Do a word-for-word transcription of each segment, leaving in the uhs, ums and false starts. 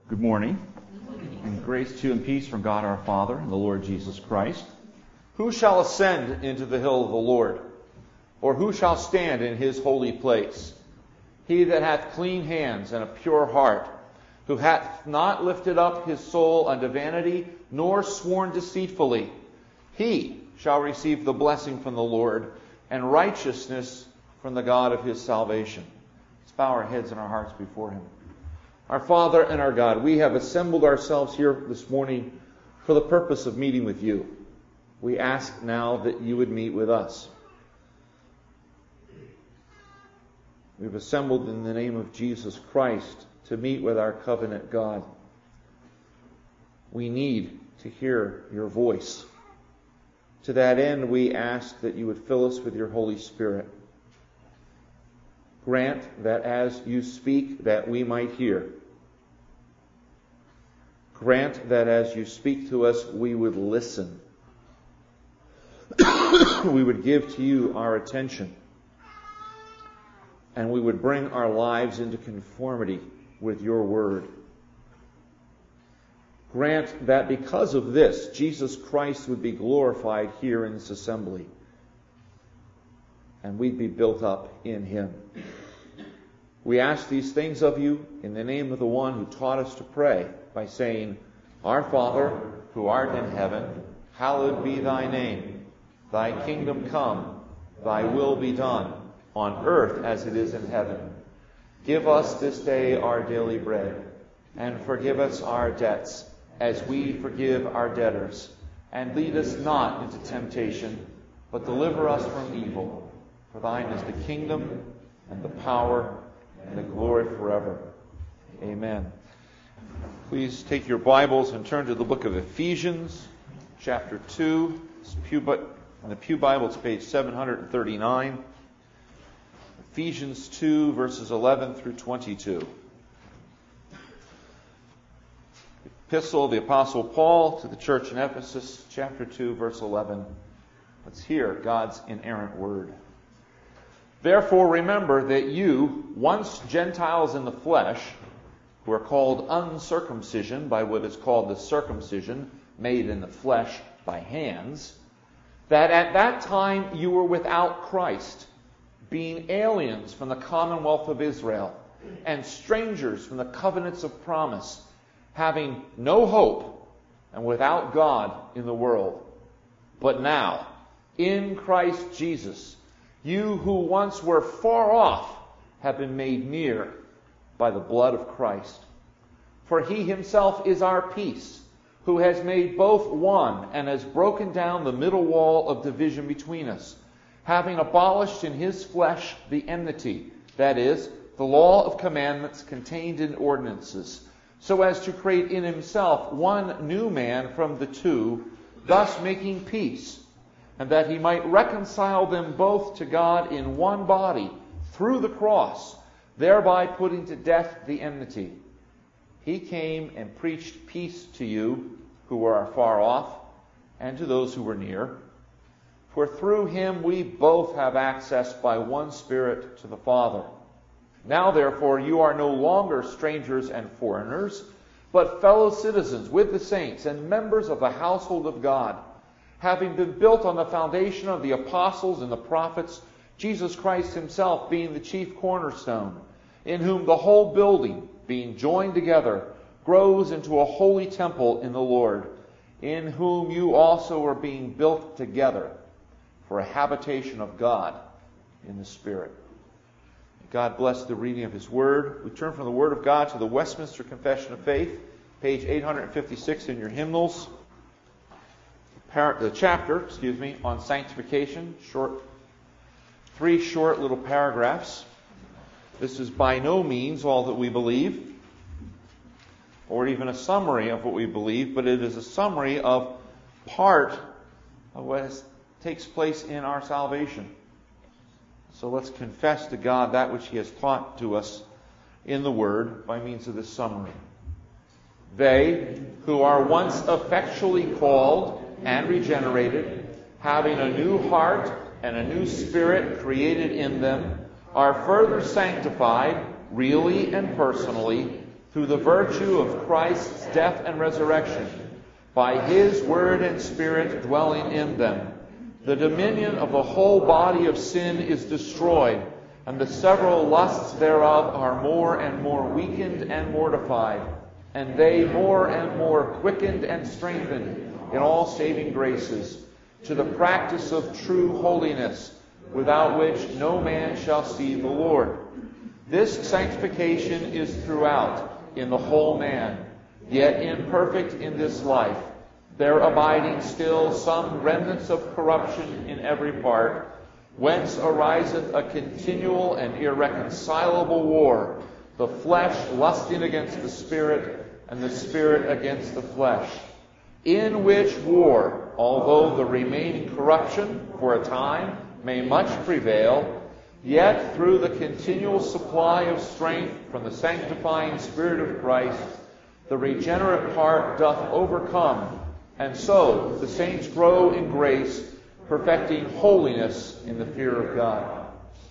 Good morning, and grace to you and peace from God our Father and the Lord Jesus Christ. Who shall ascend into the hill of the Lord? Or who shall stand in his holy place? He that hath clean hands and a pure heart, who hath not lifted up his soul unto vanity, nor sworn deceitfully, he shall receive the blessing from the Lord, and righteousness from the God of his salvation. Let's bow our heads and our hearts before him. Our Father and our God, we have assembled ourselves here this morning for the purpose of meeting with you. We ask now that you would meet with us. We've assembled in the name of Jesus Christ to meet with our covenant God. We need to hear your voice. To that end, we ask that you would fill us with your Holy Spirit. Grant that as you speak, that we might hear. Grant that as you speak to us, we would listen. We would give to you our attention. And we would bring our lives into conformity with your word. Grant that because of this, Jesus Christ would be glorified here in this assembly. And we'd be built up in him. We ask these things of you in the name of the one who taught us to pray by saying, Our Father, who art in heaven, hallowed be thy name. Thy kingdom come, thy will be done, on earth as it is in heaven. Give us this day our daily bread, and forgive us our debts, as we forgive our debtors. And lead us not into temptation, but deliver us from evil. For thine is the kingdom, and the power, and the glory forever. Amen. Please take your Bibles and turn to the book of Ephesians, chapter two. In the Pew Bible, it's page seven thirty-nine. Ephesians two, verses eleven through twenty-two. Epistle of the Apostle Paul to the church in Ephesus, chapter two, verse eleven. Let's hear God's inerrant word. Therefore remember that you, once Gentiles in the flesh, who are called uncircumcision by what is called the circumcision made in the flesh by hands, that at that time you were without Christ, being aliens from the commonwealth of Israel, and strangers from the covenants of promise, having no hope and without God in the world. But now, in Christ Jesus, you who once were far off have been made near by the blood of Christ. For he himself is our peace, who has made both one and has broken down the middle wall of division between us, having abolished in his flesh the enmity, that is, the law of commandments contained in ordinances, so as to create in himself one new man from the two, thus making peace, and that he might reconcile them both to God in one body through the cross, thereby putting to death the enmity. He came and preached peace to you who were afar off, and to those who were near. For through him we both have access by one Spirit to the Father. Now therefore you are no longer strangers and foreigners, but fellow citizens with the saints and members of the household of God, having been built on the foundation of the apostles and the prophets, Jesus Christ himself being the chief cornerstone, in whom the whole building, being joined together, grows into a holy temple in the Lord, in whom you also are being built together for a habitation of God in the Spirit. God bless the reading of his word. We turn from the word of God to the Westminster Confession of Faith, page eight fifty-six in your hymnals. The chapter, excuse me, on sanctification, short, three short little paragraphs. This is by no means all that we believe, or even a summary of what we believe, but it is a summary of part of what has, takes place in our salvation. So let's confess to God that which he has taught to us in the Word by means of this summary. They who are once effectually called and regenerated, having a new heart and a new spirit created in them, are further sanctified, really and personally, through the virtue of Christ's death and resurrection, by his word and Spirit dwelling in them, the dominion of the whole body of sin is destroyed, and the several lusts thereof are more and more weakened and mortified, and they more and more quickened and strengthened in all saving graces, to the practice of true holiness, without which no man shall see the Lord. This sanctification is throughout, in the whole man, yet imperfect in this life, there abiding still some remnants of corruption in every part, whence ariseth a continual and irreconcilable war, the flesh lusting against the Spirit, and the Spirit against the flesh. In which war, although the remaining corruption for a time may much prevail, yet through the continual supply of strength from the sanctifying Spirit of Christ, the regenerate part doth overcome, and so the saints grow in grace, perfecting holiness in the fear of God.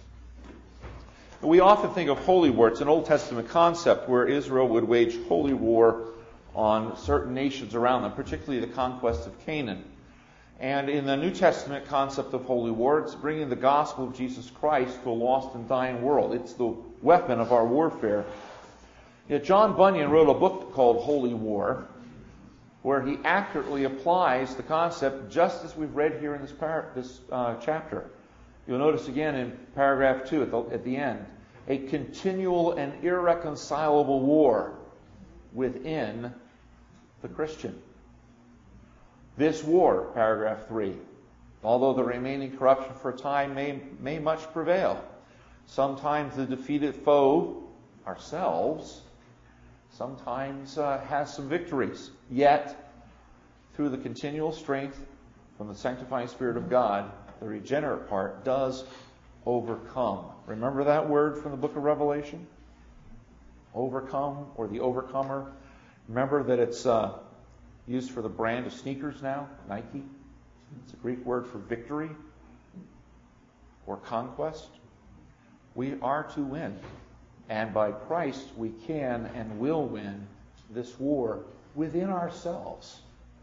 We often think of holy war. It's an Old Testament concept where Israel would wage holy war on certain nations around them, particularly the conquest of Canaan. And in the New Testament concept of holy war, it's bringing the gospel of Jesus Christ to a lost and dying world. It's the weapon of our warfare. Yet John Bunyan wrote a book called Holy War, where he accurately applies the concept just as we've read here in this, par- this uh, chapter. You'll notice again in paragraph two at the, at the end, a continual and irreconcilable war within the Christian. This war, paragraph three, although the remaining corruption for a time may, may much prevail. Sometimes the defeated foe, ourselves, sometimes uh, has some victories. Yet, through the continual strength from the sanctifying Spirit of God, the regenerate part does overcome. Remember that word from the book of Revelation? Overcome, or the overcomer. Remember that it's uh, used for the brand of sneakers now, Nike. It's a Greek word for victory or conquest. We are to win. And by Christ, we can and will win this war within ourselves.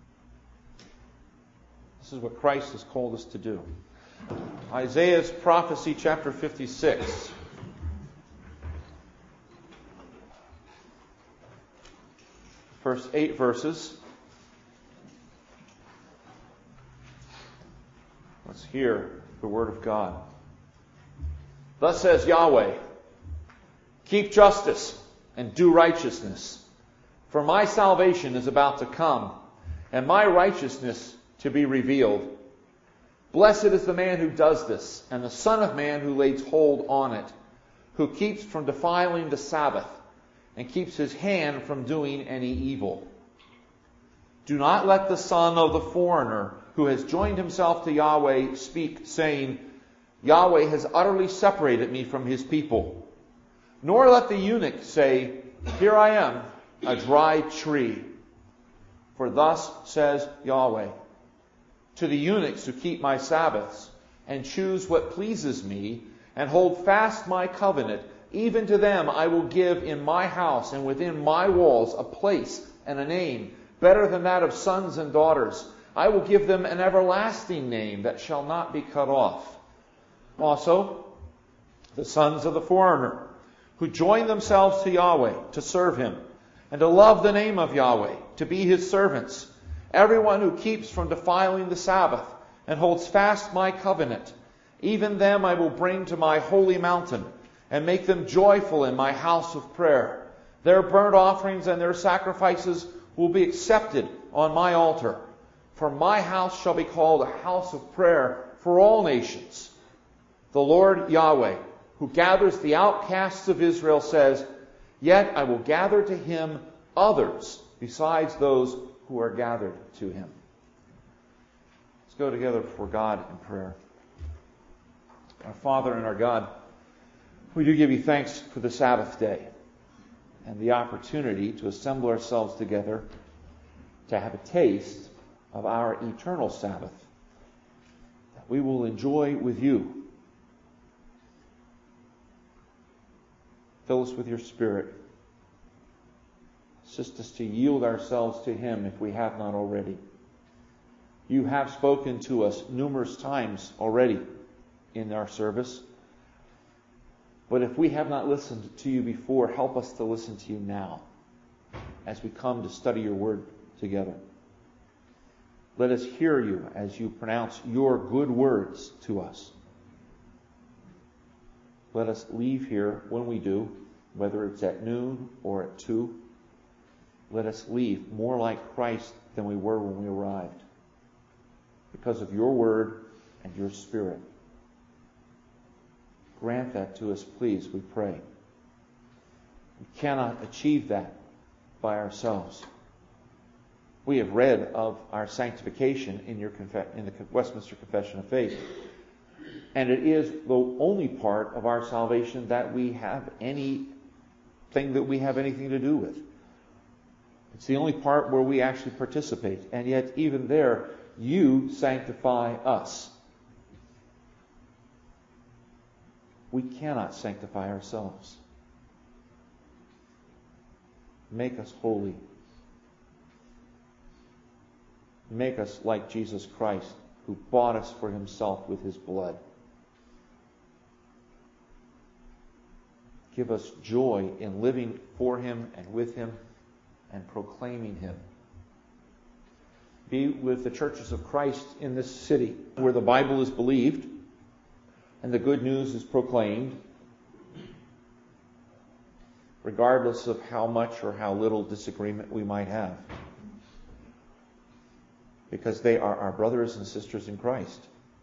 This is what Christ has called us to do. Isaiah's prophecy, chapter fifty-six. First eight verses. Let's hear the word of God. Thus says Yahweh, keep justice and do righteousness, for my salvation is about to come, and my righteousness to be revealed. Blessed is the man who does this, and the Son of Man who lays hold on it, who keeps from defiling the Sabbath, and keeps his hand from doing any evil. Do not let the son of the foreigner who has joined himself to Yahweh speak, saying, Yahweh has utterly separated me from his people. Nor let the eunuch say, here I am, a dry tree. For thus says Yahweh, to the eunuchs who keep my Sabbaths, and choose what pleases me, and hold fast my covenant, even to them I will give in my house and within my walls a place and a name, better than that of sons and daughters. I will give them an everlasting name that shall not be cut off. Also, the sons of the foreigner, who join themselves to Yahweh to serve him, and to love the name of Yahweh, to be his servants. Everyone who keeps from defiling the Sabbath, and holds fast my covenant, even them I will bring to my holy mountain, and make them joyful in my house of prayer. Their burnt offerings and their sacrifices will be accepted on my altar. For my house shall be called a house of prayer for all nations. The Lord Yahweh, who gathers the outcasts of Israel, says, yet I will gather to him others besides those who are gathered to him. Let's go together before God in prayer. Our Father and our God, we do give you thanks for the Sabbath day and the opportunity to assemble ourselves together to have a taste of our eternal Sabbath that we will enjoy with you. Fill us with your Spirit. Assist us to yield ourselves to Him if we have not already. You have spoken to us numerous times already in our service. But if we have not listened to you before, help us to listen to you now as we come to study your word together. Let us hear you as you pronounce your good words to us. Let us leave here when we do, whether it's at noon or at two. Let us leave more like Christ than we were when we arrived, because of your word and your Spirit. Grant that to us, please, we pray. We cannot achieve that by ourselves. We have read of our sanctification in, your conf- in the Westminster Confession of Faith. And it is the only part of our salvation that we have anything that we have anything to do with. It's the only part where we actually participate. And yet, even there, you sanctify us. We cannot sanctify ourselves. Make us holy. Make us like Jesus Christ, who bought us for Himself with His blood. Give us joy in living for Him and with Him and proclaiming Him. Be with the churches of Christ in this city, where the Bible is believed and the good news is proclaimed, regardless of how much or how little disagreement we might have. Because they are our brothers and sisters in Christ.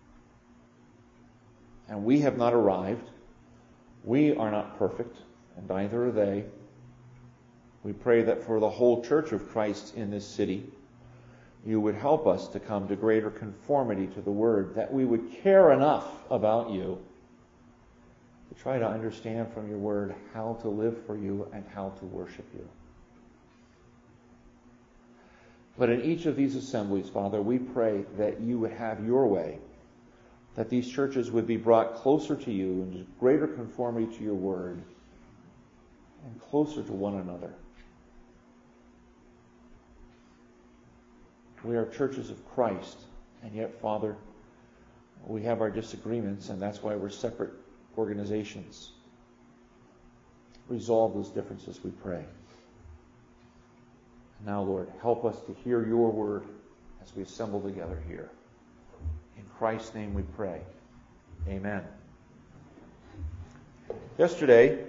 And we have not arrived. We are not perfect, and neither are they. We pray that for the whole church of Christ in this city, you would help us to come to greater conformity to the Word, that we would care enough about you to try to understand from your Word how to live for you and how to worship you. But in each of these assemblies, Father, we pray that you would have your way, that these churches would be brought closer to you in greater conformity to your Word and closer to one another. We are churches of Christ, and yet, Father, we have our disagreements, and that's why we're separate organizations. Resolve those differences, we pray. Now, Lord, help us to hear your word as we assemble together here. In Christ's name we pray. Amen. Yesterday,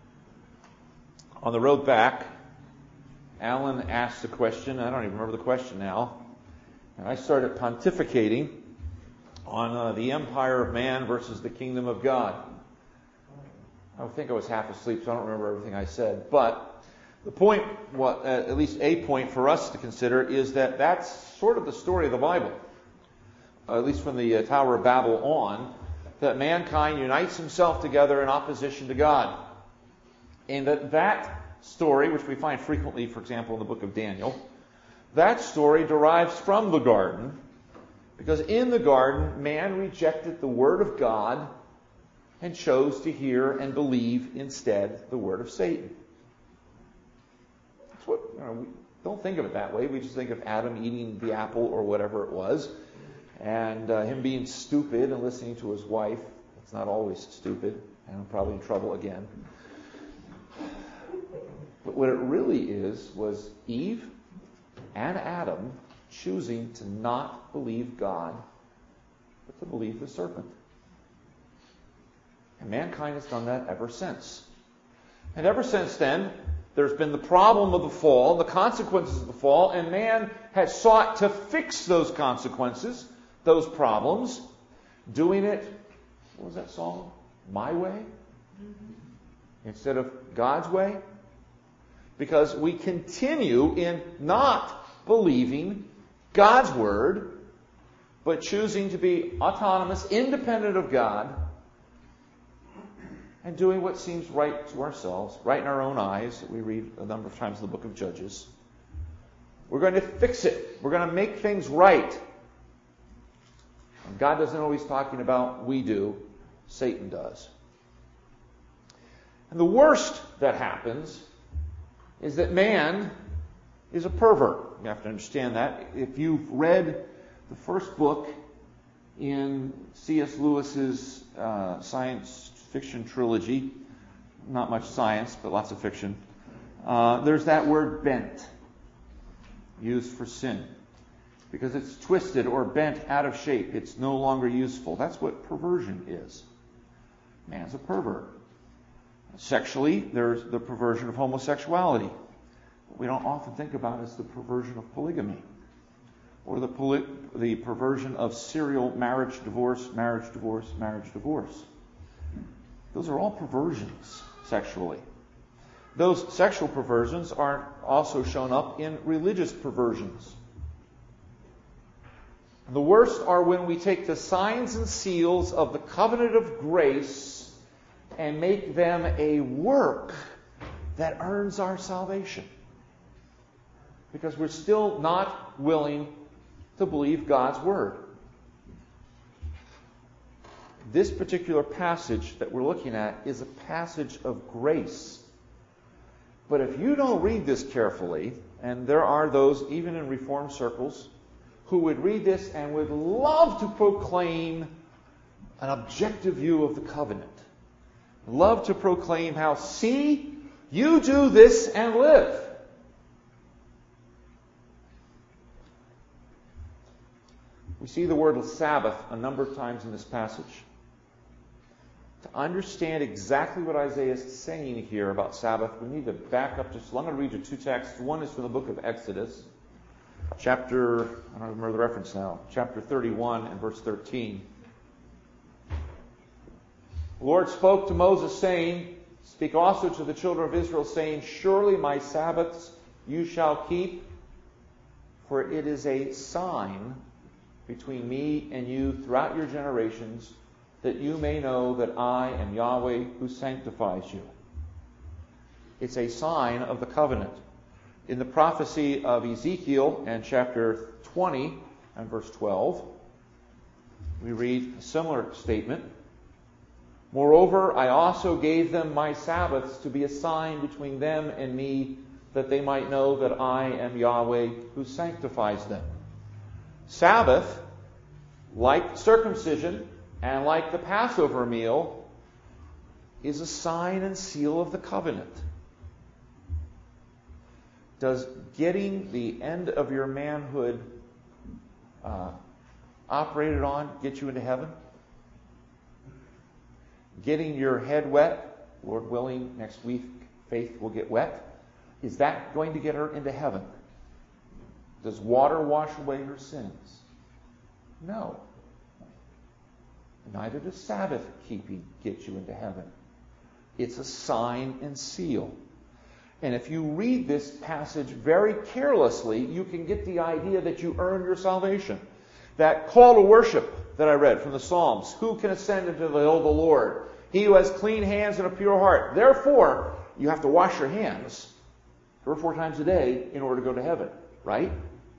on the road back, Alan asked a question. I don't even remember the question now. And I started pontificating on uh, the empire of man versus the kingdom of God. I think I was half asleep, so I don't remember everything I said. But the point, what, uh, at least a point for us to consider, is that that's sort of the story of the Bible. Uh, at least from the uh, Tower of Babel on, that mankind unites himself together in opposition to God. And that that story, which we find frequently, for example, in the book of Daniel, that story derives from the garden, because in the garden, man rejected the word of God and chose to hear and believe instead the word of Satan. That's what, you know, we don't think of it that way. We just think of Adam eating the apple or whatever it was, and uh, him being stupid and listening to his wife. It's not always stupid, and I'm probably in trouble again. But what it really is was Eve and Adam choosing to not believe God, but to believe the serpent. And mankind has done that ever since. And ever since then, there's been the problem of the fall, the consequences of the fall, and man has sought to fix those consequences, those problems, doing it, what was that song? My way? Instead of God's way? Because we continue in not believing God's word, but choosing to be autonomous, independent of God, and doing what seems right to ourselves, right in our own eyes, that we read a number of times in the book of Judges. We're going to fix it. We're going to make things right. And God doesn't always talking about we do. Satan does. And the worst that happens is that man is a pervert. You have to understand that. If you've read the first book in C S Lewis's uh, science fiction trilogy, not much science, but lots of fiction, uh, there's that word bent, used for sin. Because it's twisted or bent out of shape. It's no longer useful. That's what perversion is. Man's a pervert. Sexually, there's the perversion of homosexuality. What we don't often think about is the perversion of polygamy. Or the, poly- the perversion of serial marriage, divorce, marriage, divorce, marriage, divorce. Those are all perversions sexually. Those sexual perversions are also shown up in religious perversions. The worst are when we take the signs and seals of the covenant of grace and make them a work that earns our salvation. Because we're still not willing to believe God's word. This particular passage that we're looking at is a passage of grace. But if you don't read this carefully, and there are those even in Reformed circles who would read this and would love to proclaim an objective view of the covenant. Love to proclaim how, see, you do this and live. We see the word Sabbath a number of times in this passage. To understand exactly what Isaiah is saying here about Sabbath, we need to back up just. I'm going to read you two texts. One is from the book of Exodus. Chapter, I don't remember the reference now, chapter thirty-one and verse thirteen. The Lord spoke to Moses, saying, speak also to the children of Israel, saying, surely my Sabbaths you shall keep, for it is a sign between me and you throughout your generations, that you may know that I am Yahweh who sanctifies you. It's a sign of the covenant. In the prophecy of Ezekiel and chapter twenty and verse twelve, we read a similar statement. Moreover, I also gave them my Sabbaths to be a sign between them and me, that they might know that I am Yahweh who sanctifies them. Sabbath, like circumcision and like the Passover meal, is a sign and seal of the covenant. Does getting the end of your manhood uh, operated on get you into heaven? Getting your head wet, Lord willing, next week Faith will get wet. Is that going to get her into heaven? Does water wash away her sins? No. Neither does Sabbath keeping get you into heaven. It's a sign and seal. And if you read this passage very carelessly, you can get the idea that you earn your salvation. That call to worship that I read from the Psalms, who can ascend into the hill of the Lord? He who has clean hands and a pure heart. Therefore, you have to wash your hands three or four times a day in order to go to heaven, right?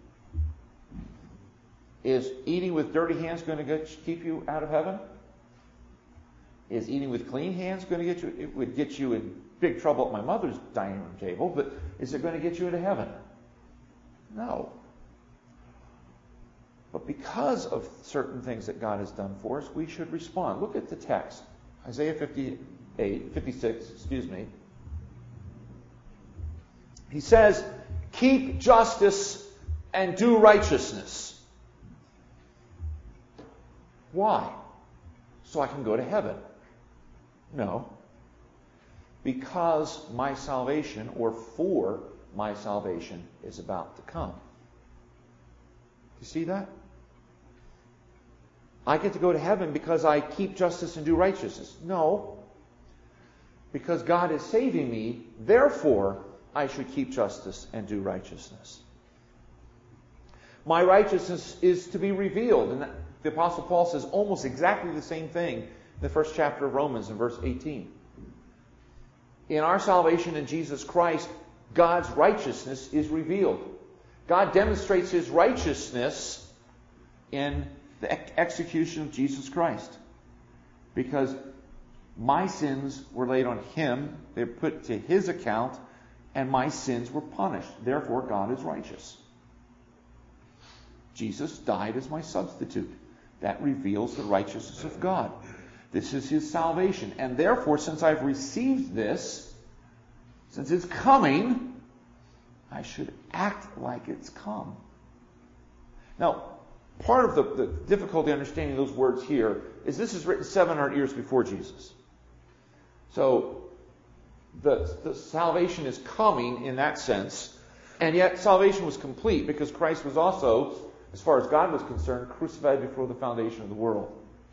Is eating with dirty hands going to get, keep you out of heaven? Is eating with clean hands going to get you? It would get you in big trouble at my mother's dining room table, but is it going to get you into heaven? No. But because of certain things that God has done for us, we should respond. Look at the text. Isaiah fifty-eight, fifty-six, excuse me. He says, keep justice and do righteousness. Why? So I can go to heaven. No. Because my salvation, or for my salvation, is about to come. You see that? I get to go to heaven because I keep justice and do righteousness. No. Because God is saving me, therefore I should keep justice and do righteousness. My righteousness is to be revealed. And the Apostle Paul says almost exactly the same thing in the first chapter of Romans in verse eighteen. In our salvation in Jesus Christ, God's righteousness is revealed. God demonstrates His righteousness in the execution of Jesus Christ. Because my sins were laid on Him. They were put to His account. and my sins were punished. Therefore, God is righteous. Jesus died as my substitute. That reveals the righteousness of God. This is his salvation. And therefore, since I've received this, since it's coming, I should act like it's come. Now, part of the, the difficulty understanding those words here is this is written seven hundred years before Jesus. So, the, the salvation is coming in that sense, and yet salvation was complete because Christ was also, as far as God was concerned, crucified before the foundation of the world.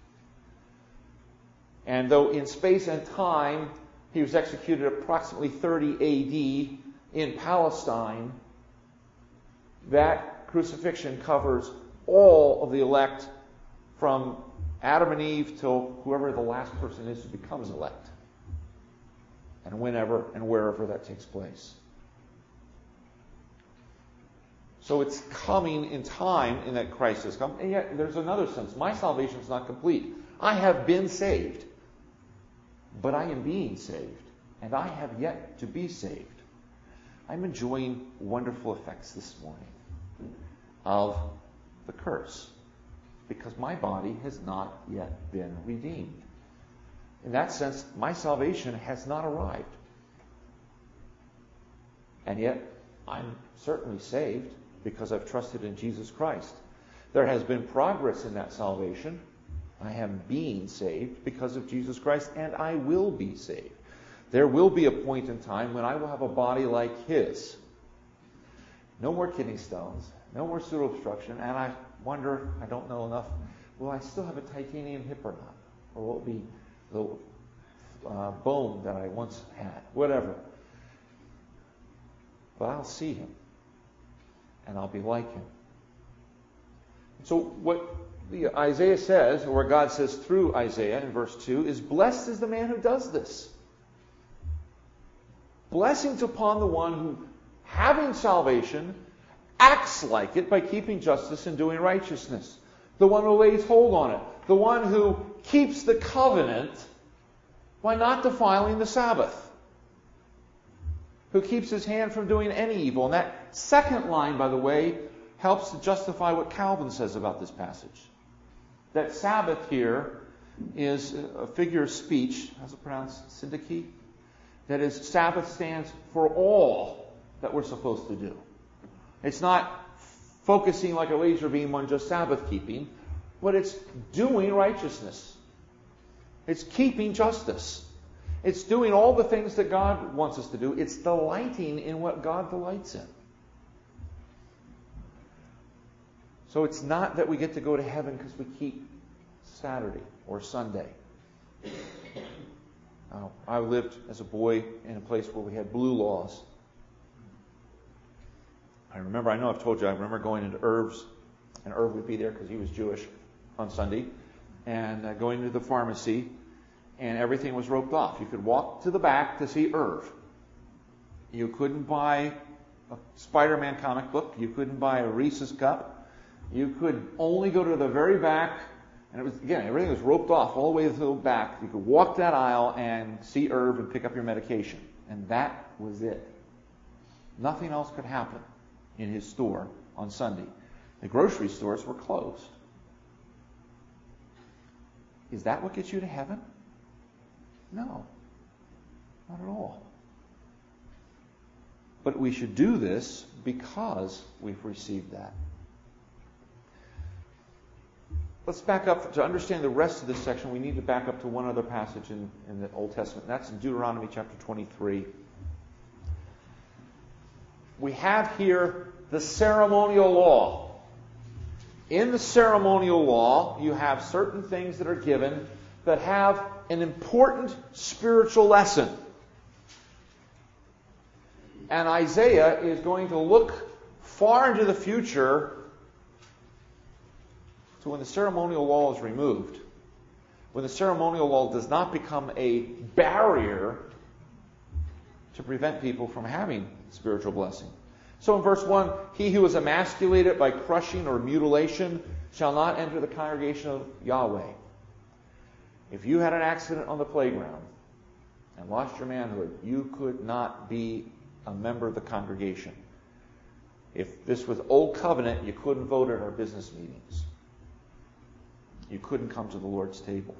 And though in space and time he was executed approximately thirty A D in Palestine, that crucifixion covers all of the elect from Adam and Eve till whoever the last person is who becomes elect. And whenever and wherever that takes place. So it's coming in time in that Christ has come. And yet there's another sense. My salvation is not complete. I have been saved. But I am being saved. And I have yet to be saved. I'm enjoying wonderful effects this morning of the curse. Because my body has not yet been redeemed. In that sense, my salvation has not arrived. And yet, I'm certainly saved because I've trusted in Jesus Christ. There has been progress in that salvation. I am being saved because of Jesus Christ, and I will be saved. There will be a point in time when I will have a body like his. No more kidney stones, no more pseudo-obstruction, and I wonder, I don't know enough, will I still have a titanium hip or not? Or will it be the uh, bone that I once had? Whatever. But I'll see him. And I'll be like him. So what the Isaiah says, or what God says through Isaiah in verse two, is blessed is the man who does this. Blessings upon the one who, having salvation, acts like it by keeping justice and doing righteousness. The one who lays hold on it. The one who keeps the covenant by not defiling the Sabbath. Who keeps his hand from doing any evil. And that second line, by the way, helps to justify what Calvin says about this passage. That Sabbath here is a figure of speech. How's it pronounced? Syntyche? That is, Sabbath stands for all that we're supposed to do. It's not focusing like a laser beam on just Sabbath keeping, but it's doing righteousness. It's keeping justice. It's doing all the things that God wants us to do. It's delighting in what God delights in. So it's not that we get to go to heaven because we keep Saturday or Sunday. Uh, I lived as a boy in a place where we had blue laws. I remember, I know I've told you, I remember going into Irv's, and Irv would be there because he was Jewish on Sunday, and uh, going to the pharmacy, and everything was roped off. You could walk to the back to see Irv. You couldn't buy a Spider-Man comic book. You couldn't buy a Reese's cup. You could only go to the very back, and it was, again, everything was roped off all the way to the back. You could walk that aisle and see Irv and pick up your medication. And that was it. Nothing else could happen in his store on Sunday. The grocery stores were closed. Is that what gets you to heaven? No, not at all. But we should do this because we've received that. Let's back up. To understand the rest of this section, we need to back up to one other passage in, in the Old Testament. And that's in Deuteronomy chapter twenty-three. We have here the ceremonial law. In the ceremonial law, you have certain things that are given that have an important spiritual lesson. And Isaiah is going to look far into the future to when the ceremonial law is removed. When the ceremonial law does not become a barrier to prevent people from having spiritual blessing. So in verse one, he who is emasculated by crushing or mutilation shall not enter the congregation of Yahweh. If you had an accident on the playground and lost your manhood, you could not be a member of the congregation. If this was Old Covenant, you couldn't vote at our business meetings. You couldn't come to the Lord's table.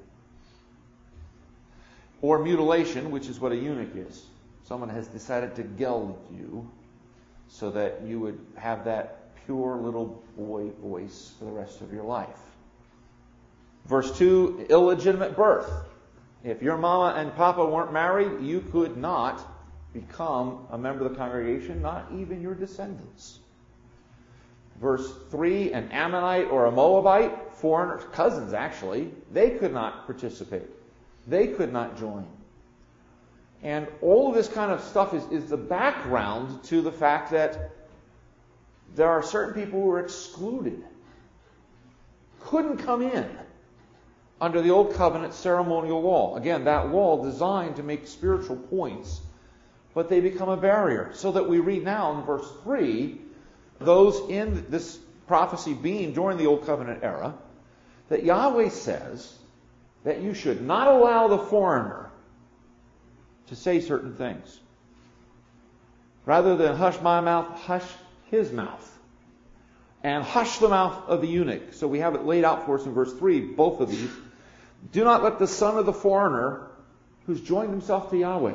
Or mutilation, which is what a eunuch is. Someone has decided to geld you so that you would have that pure little boy voice for the rest of your life. Verse two, illegitimate birth. If your mama and papa weren't married, you could not become a member of the congregation, not even your descendants. Verse three, an Ammonite or a Moabite, foreigners, cousins actually, they could not participate. They could not join. And all of this kind of stuff is, is the background to the fact that there are certain people who are excluded. Couldn't come in under the Old Covenant ceremonial law. Again, that law designed to make spiritual points, but they become a barrier. So that we read now in verse three, those in this prophecy being during the Old Covenant era, that Yahweh says that you should not allow the foreigner to say certain things. Rather than hush my mouth, hush his mouth. And hush the mouth of the eunuch. So we have it laid out for us in verse three, both of these. Do not let the son of the foreigner who's joined himself to Yahweh,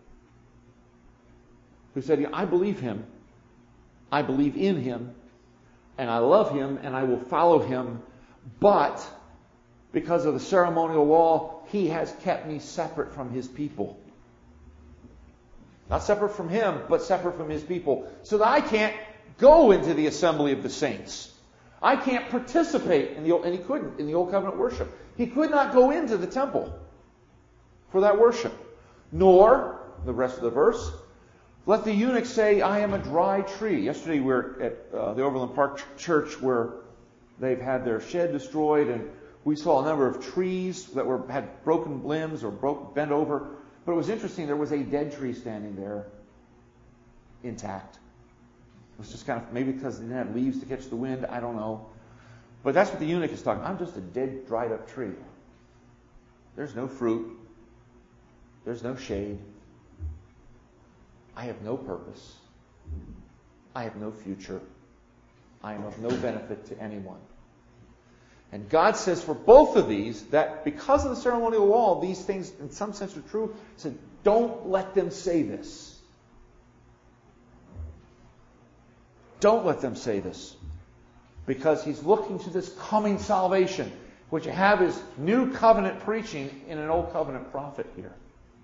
who said, I believe him, I believe in him, and I love him, and I will follow him, but because of the ceremonial law, he has kept me separate from his people. Not separate from him, but separate from his people. So that I can't go into the assembly of the saints. I can't participate in the old, and he couldn't in the Old Covenant worship. He could not go into the temple for that worship. Nor, the rest of the verse, let the eunuch say, I am a dry tree. Yesterday we were at uh, the Overland Park Church where they've had their shed destroyed, and we saw a number of trees that were had broken limbs or broke, bent over. But it was interesting, there was a dead tree standing there, intact. It was just kind of, maybe because they didn't have leaves to catch the wind, I don't know. But that's what the eunuch is talking. I'm just a dead, dried up tree. There's no fruit. There's no shade. I have no purpose. I have no future. I am of no benefit to anyone. And God says for both of these that because of the ceremonial law, these things in some sense are true. He said, don't let them say this. Don't let them say this. Because he's looking to this coming salvation, which you have is new covenant preaching in an old covenant prophet here.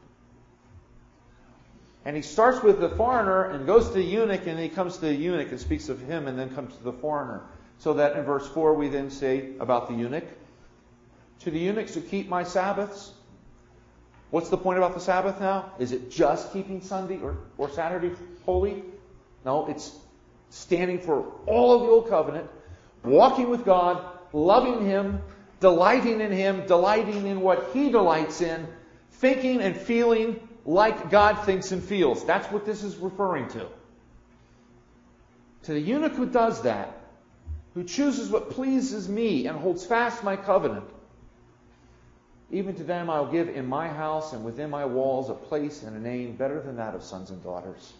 And he starts with the foreigner and goes to the eunuch, and then he comes to the eunuch and speaks of him and then comes to the foreigner. So that in verse four we then say about the eunuch, to the eunuchs who keep my Sabbaths. What's the point about the Sabbath now? Is it just keeping Sunday or, or Saturday holy? No, it's standing for all of the Old Covenant, walking with God, loving Him, delighting in Him, delighting in what He delights in, thinking and feeling like God thinks and feels. That's what this is referring to. To the eunuch who does that, who chooses what pleases me and holds fast my covenant, even to them I will give in my house and within my walls a place and a name better than that of sons and daughters.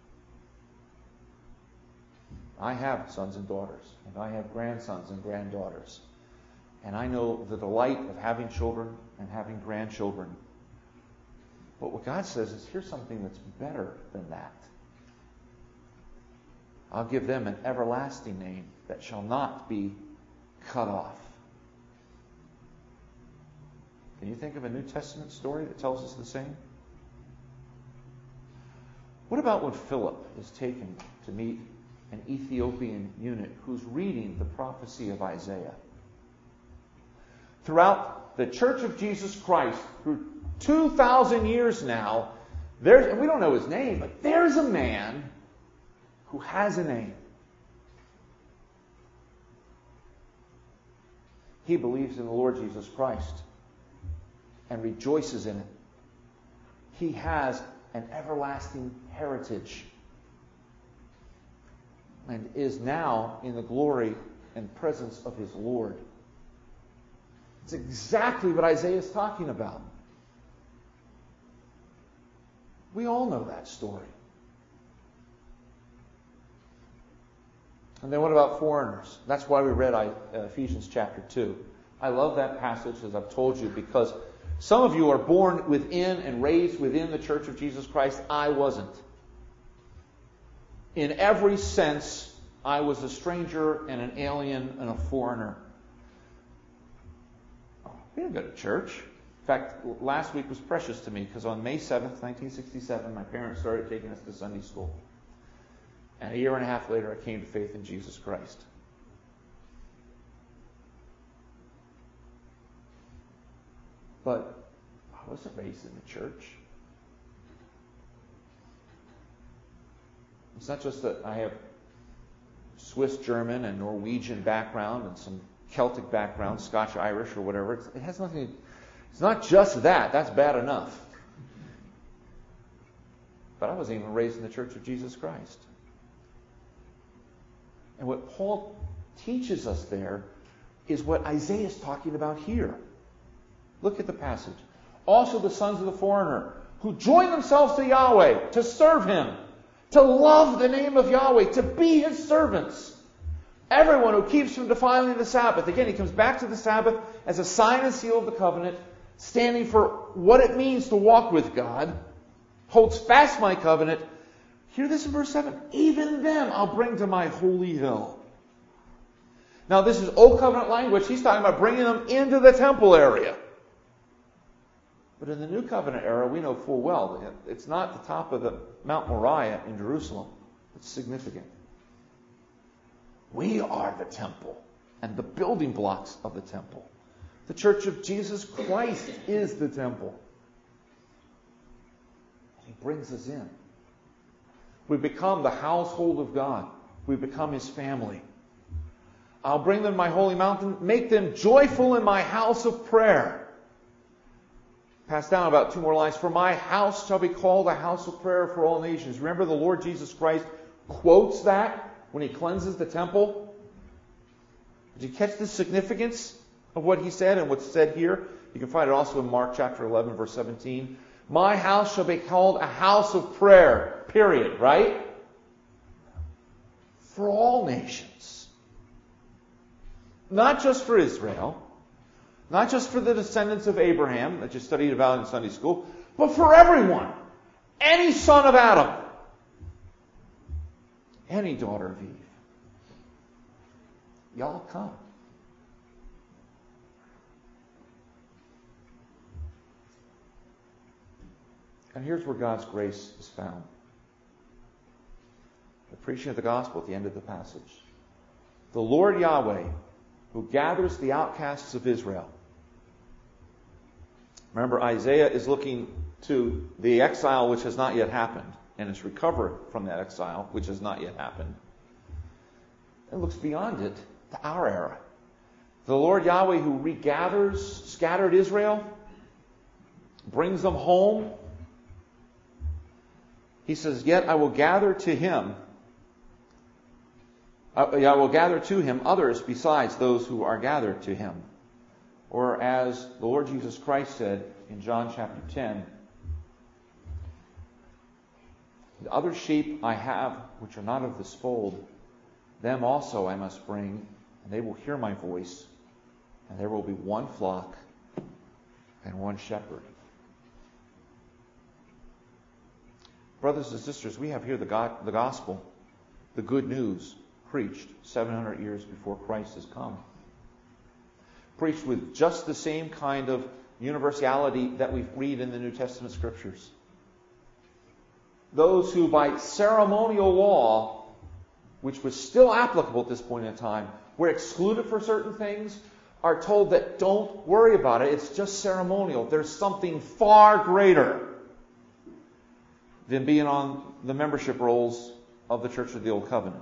I have sons and daughters, and I have grandsons and granddaughters. And I know the delight of having children and having grandchildren. But what God says is, here's something that's better than that. I'll give them an everlasting name that shall not be cut off. Can you think of a New Testament story that tells us the same? What about when Philip is taken to meet an Ethiopian eunuch who's reading the prophecy of Isaiah? Throughout the Church of Jesus Christ, through two thousand years now, there's, and we don't know his name, but there's a man who has a name. He believes in the Lord Jesus Christ and rejoices in it. He has an everlasting heritage and is now in the glory and presence of his Lord. It's exactly what Isaiah is talking about. We all know that story. And then what about foreigners? That's why we read Ephesians chapter two. I love that passage, as I've told you, because some of you are born within and raised within the Church of Jesus Christ. I wasn't. In every sense, I was a stranger and an alien and a foreigner. We didn't go to church. In fact, last week was precious to me because on May seventh, nineteen sixty-seven, my parents started taking us to Sunday school. And a year and a half later, I came to faith in Jesus Christ. But I wasn't raised in the church. It's not just that I have Swiss German and Norwegian background and some Celtic background, Scotch Irish or whatever. It's, it has nothing. It's not just that. That's bad enough. But I wasn't even raised in the Church of Jesus Christ. And what Paul teaches us there is what Isaiah is talking about here. Look at the passage. Also the sons of the foreigner who join themselves to Yahweh to serve Him, to love the name of Yahweh, to be His servants. Everyone who keeps from defiling the Sabbath. Again, he comes back to the Sabbath as a sign and seal of the covenant, standing for what it means to walk with God, holds fast my covenant. Hear this in verse seven. Even them I'll bring to my holy hill. Now this is Old Covenant language. He's talking about bringing them into the temple area. But in the New Covenant era, we know full well that it's not the top of the Mount Moriah in Jerusalem. It's significant. We are the temple and the building blocks of the temple. The Church of Jesus Christ is the temple. He brings us in. We become the household of God. We become His family. I'll bring them to my holy mountain, make them joyful in my house of prayer. Pass down about two more lines. For my house shall be called a house of prayer for all nations. Remember the Lord Jesus Christ quotes that when He cleanses the temple? Did you catch the significance of what He said and what's said here? You can find it also in Mark chapter eleven, verse seventeen. My house shall be called a house of prayer. Period. Right? For all nations. Not just for Israel. Not just for the descendants of Abraham that you studied about in Sunday school, but for everyone. Any son of Adam. Any daughter of Eve. Y'all come. And here's where God's grace is found. The preaching of the gospel at the end of the passage. The Lord Yahweh, who gathers the outcasts of Israel. Remember, Isaiah is looking to the exile which has not yet happened, and is recovered from that exile which has not yet happened. It looks beyond it to our era. The Lord Yahweh who regathers scattered Israel, brings them home. He says, yet I will gather to him, I will gather to him others besides those who are gathered to him. Or as the Lord Jesus Christ said in John chapter ten, the other sheep I have which are not of this fold, them also I must bring, and they will hear my voice, and there will be one flock and one shepherd. Brothers and sisters, we have here the, God, the gospel, the good news, preached seven hundred years before Christ has come. Preached with just the same kind of universality that we read in the New Testament scriptures. Those who by ceremonial law, which was still applicable at this point in time, were excluded for certain things, are told that don't worry about it, it's just ceremonial. There's something far greater than being on the membership rolls of the Church of the Old Covenant.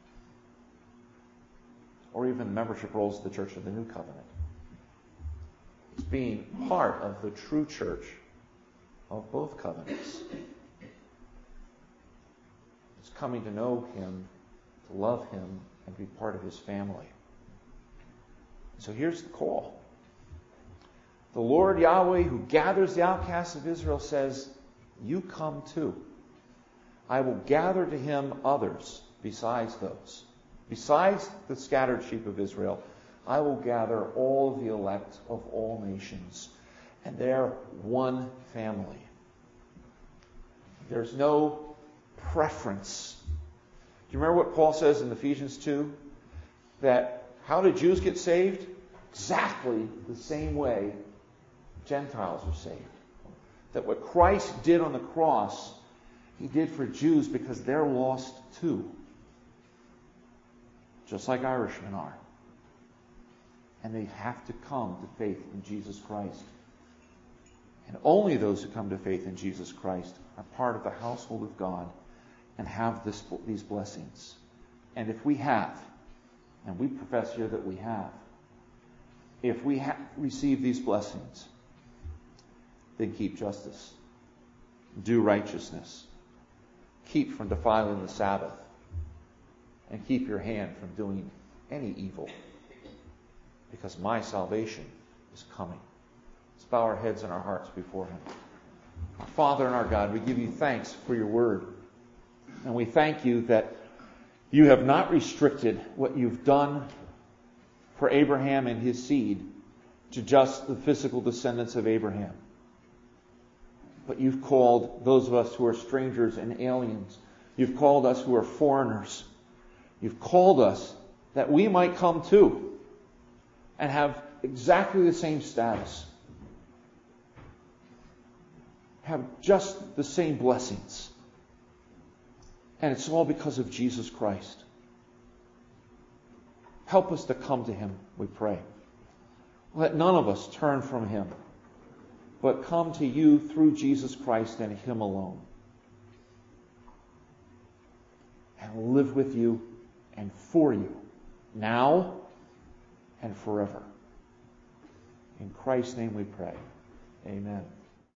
Or even the membership rolls of the Church of the New Covenant. It's being part of the true church of both covenants. It's coming to know Him, to love Him, and be part of His family. So here's the call. The Lord Yahweh, who gathers the outcasts of Israel, says, you come too. I will gather to Him others besides those. Besides the scattered sheep of Israel, I will gather all of the elect of all nations, and they're one family. There's no preference. Do you remember what Paul says in Ephesians two? That how did Jews get saved? Exactly the same way Gentiles are saved. That what Christ did on the cross, He did for Jews because they're lost too. Just like Irishmen are. And they have to come to faith in Jesus Christ. And only those who come to faith in Jesus Christ are part of the household of God and have this, these blessings. And if we have, and we profess here that we have, if we have received these blessings, then keep justice, do righteousness, keep from defiling the Sabbath, and keep your hand from doing any evil, because my salvation is coming. Let's bow our heads and our hearts before Him. Our Father and our God, we give You thanks for Your word. And we thank You that You have not restricted what You've done for Abraham and his seed to just the physical descendants of Abraham. But You've called those of us who are strangers and aliens. You've called us who are foreigners. You've called us that we might come too and have exactly the same status. Have just the same blessings. And it's all because of Jesus Christ. Help us to come to Him, we pray. Let none of us turn from Him, but come to You through Jesus Christ and Him alone. And live with You and for You, now and forever. In Christ's name we pray. Amen.